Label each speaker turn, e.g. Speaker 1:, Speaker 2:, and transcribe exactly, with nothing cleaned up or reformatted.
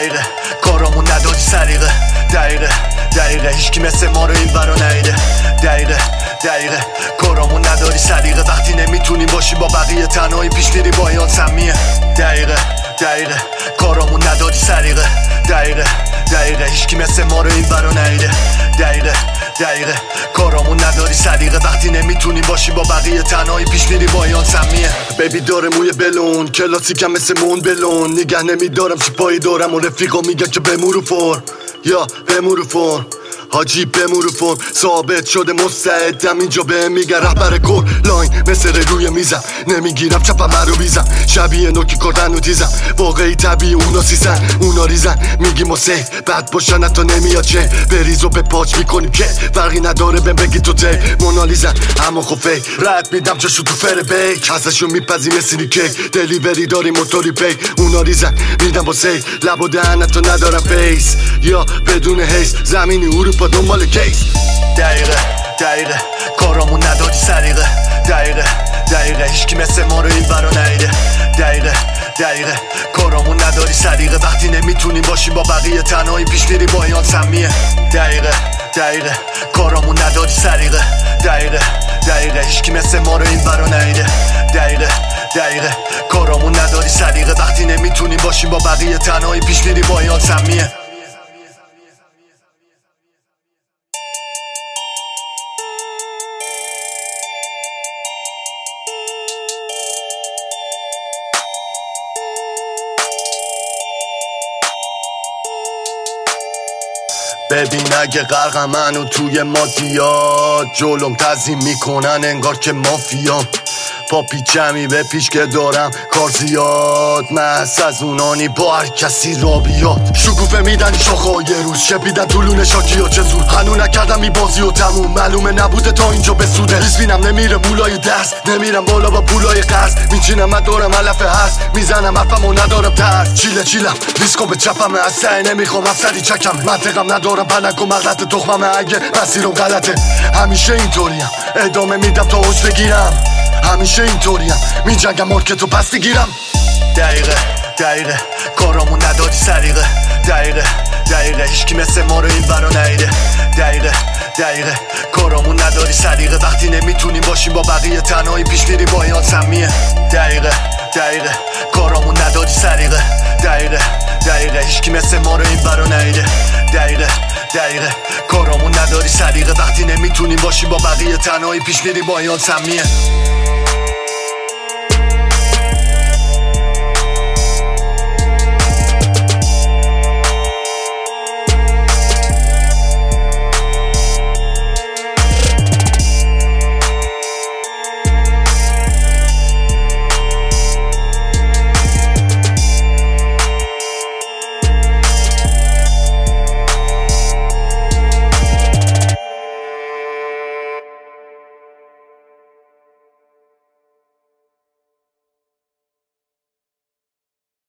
Speaker 1: دقیقه کارامون نداری سریقه دقیقه دقیقه هیچکی مثل ما رو این برا نیده دقیقه دقیقه کارامون نداری سریقه وقتی نمیتونیم باشیم با بقیه تنهایی پیش میری با ایان سمیه دقیقه دقیقه کارامون نداری سریقه دقیقه دقیقه هیچکی مثل ما رو این برا نیده دقیقه دقیقه کارامون نداری سلیقه وقتی نمیتونیم باشیم با بقیه تنهایی پیش میری با ایان سمیه بیبی داره موی بلون کلاسیکم مثل مون بلون نگه نمیدارم سپاهی دارم و رفیقا میگن که بمورو فور یا بمورو فور حاجی بمورو فور ثابت شده مستعدم اینجا به میگن رهبر کور لاین مثل روی میزم نمیگیرم چپم رو بیزم شبیه نوکی کردن و تیزم واقعی طبیعی اونا سیزن اونا ریزن میگیم و سه بد باشن حتی نمیاد چه بریز و به پاچ میکنیم که فرقی نداره بهم بگی تو تی مونالیزن اما خب فیک رد میدم چشو تو فر بیک ازشون میپذیم سینی کیک دلیوری داریم موتوری پی اونا ریزن میدم با سی لب و دهن حتی ندارم فیس یا بدون هیس زمینی اروپا دنبال کیس دقیقه دقیقه کارامون نداری سریقه دقیقه دقیقه هیچکی مثل ما رو این برا نیده دقیقه دقیقه کارامون نداری سریقه وقتی نمیتونیم باشیم با بقیه تنهایی پیش میری با ایان سمیه دقیقه دقیقه کارامون نداری سریقه دقیقه دقیقه هیچکی مثل ما رو این برا نیده دقیقه دقیقه کارامون نداری سریقه وقتی نمیتونیم باشیم با بقیه تنهایی پیش میری با ایان سمیه ببین اگه غرقم منو توی مادیات جلوم تزیین میکنن انگار که مافیام پاپی جمعی به پیش که دارم کار زیاد محس از اونانی با هر کسی را بیاد شکوفه میدن شاخه یه روز شپیدن طولون شاکی ها چه زود هنو نکردم می بازی و تموم معلومه نبوده تا اینجا بسوده ریزبینم نمیره مولای دست نمیرم بالا با پولای قرض میچینم من دارم علف هست میزنم حرفم و ندارم ترس چیله چیلم دیسکو به چپمه از سعی نمیخوام افسری چکم منطقم ندارم پنک و مغلط تخممه اگه مسیرم غلطه همیشه اینطوریم ادامه میدم تا اوج بگیرم همیشه اینطوریم میجنگم مارکتو پس بگیرم دقیقه دقیقه کارامون نداری سریقه دقیقه دقیقه هیچکی مثل ما رو این برا نیده دقیقه دقیقه کارامون نداری سریقه وقتی نمیتونیم باشیم با بقیه تنهایی پیش میری با ایان سمیه دقیقه دقیقه کارامون نداری سریقه دقیقه دقیقه هیچکی مثل ما رو این برا نیده دقیقه دقیقه کارامون نداری سریقه وقتی نمیتونیم باشیم با بقیه تنهایی پیش میری با ایان سمیه